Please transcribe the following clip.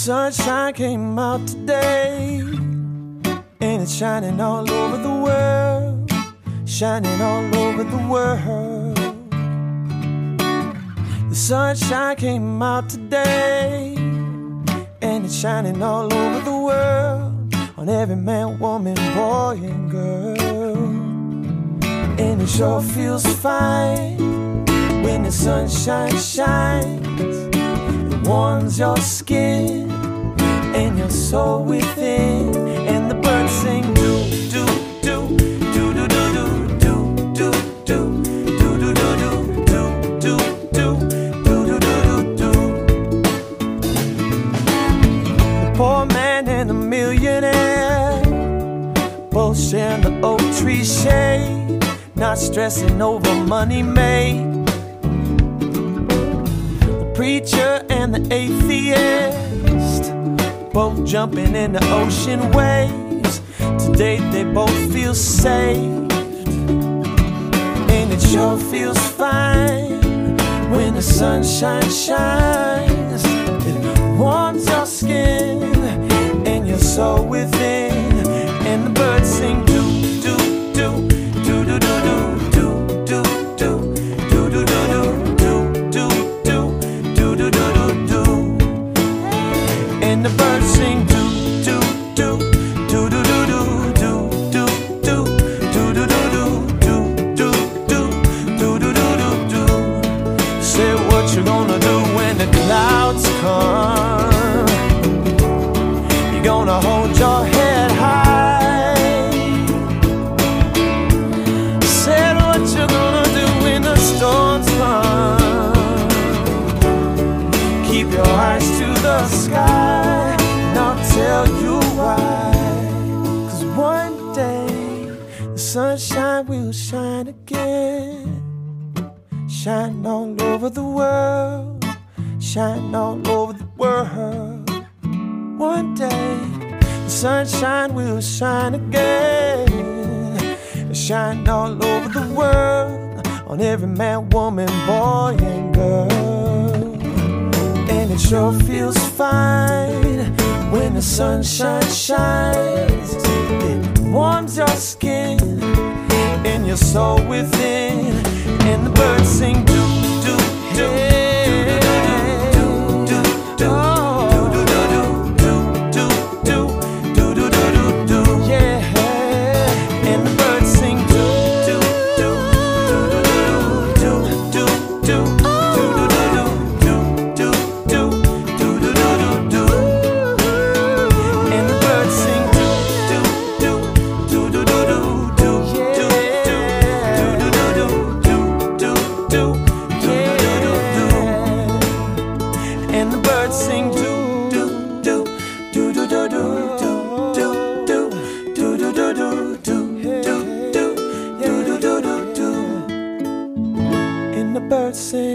sunshine came out today, and it's shining all over the world, shining all over the world. The sunshine came out today, and it's shining all over the world, on every man, woman, boy, and girl. And it sure feels fine when the sunshine shines. It warms your skin and your soul within, and the birds sing do do do do do do do do do do do do do do do do do do. The poor man and the millionaire both sharing the oak tree shade, not stressing over money made. The preacher and the atheist both jumping in the ocean waves. Today they both feel saved, and it sure feels fine when the sunshine shines. It warms your skin and your soul within, and the birds sing do do do do do do do do do do do do do do do do do do do, and the birds sing do do do do do do do do do do do do do do do do do do do. Say what you gonna do when the clouds come. You gonna hold your head high. Said what you gonna do when the storms come. Keep your eyes to the sky, and I'll tell you why. 'Cause one day the sunshine will shine again, shine all over the world, shine all over the world. One day the sunshine will shine again, shine all over the world, on every man, woman, boy, and girl. And it sure feels fine when the sunshine shines. It warms your skin and your soul within, and the birds sing do do do do do do do do. Birds sing